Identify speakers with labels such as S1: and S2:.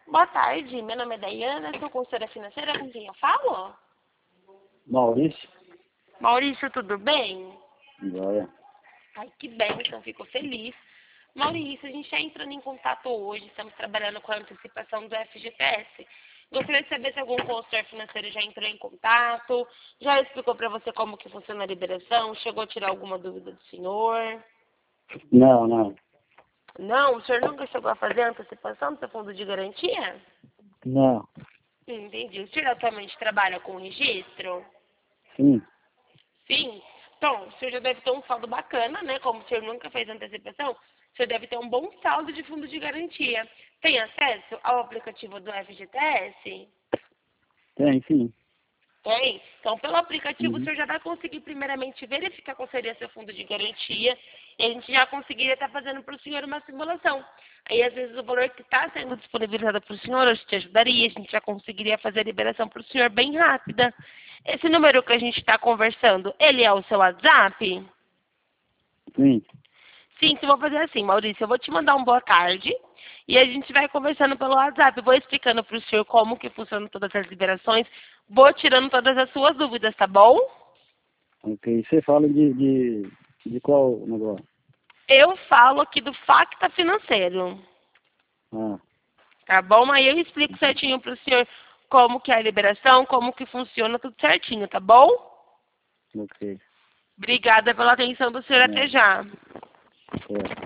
S1: Boa tarde, meu nome é Daiana, sou consultora financeira, com quem eu falo?
S2: Maurício?
S1: Maurício, tudo bem?
S2: Joia.
S1: Ai, que bem, então fico feliz. Maurício, a gente está entrando em contato hoje, estamos trabalhando com a antecipação do FGTS. Gostaria de saber se algum consultor financeiro já entrou em contato, já explicou para você como que funciona a liberação, chegou a tirar alguma dúvida do senhor?
S2: Não.
S1: Não, o senhor nunca chegou a fazer a antecipação do seu fundo de garantia?
S2: Não.
S1: Entendi. O senhor atualmente trabalha com registro?
S2: Sim.
S1: Sim. Então, o senhor já deve ter um saldo bacana, né? Como o senhor nunca fez antecipação, o senhor deve ter um bom saldo de fundo de garantia. Tem acesso ao aplicativo do FGTS?
S2: Tem, sim.
S1: Tem. Então, pelo aplicativo, o
S2: Uhum.
S1: senhor já vai conseguir primeiramente verificar qual seria seu fundo de garantia e a gente já conseguiria estar fazendo para o senhor uma simulação. Aí, às vezes, o valor que está sendo disponibilizado para o senhor, hoje te ajudaria, a gente já conseguiria fazer a liberação para o senhor bem rápida. Esse número que a gente está conversando, ele é o seu WhatsApp?
S2: Sim.
S1: Sim, então vou fazer assim, Maurício, eu vou te mandar um boa tarde e a gente vai conversando pelo WhatsApp. Vou explicando para o senhor como que funcionam todas as liberações, vou tirando todas as suas dúvidas, tá bom?
S2: Ok. Você fala de qual negócio?
S1: Eu falo aqui do Facta Financeiro,
S2: Ah,
S1: tá bom? Aí eu explico certinho para o senhor como que é a liberação, como que funciona tudo certinho, tá bom?
S2: ok.
S1: Obrigada pela atenção do senhor, até
S2: Não.
S1: já.
S2: É.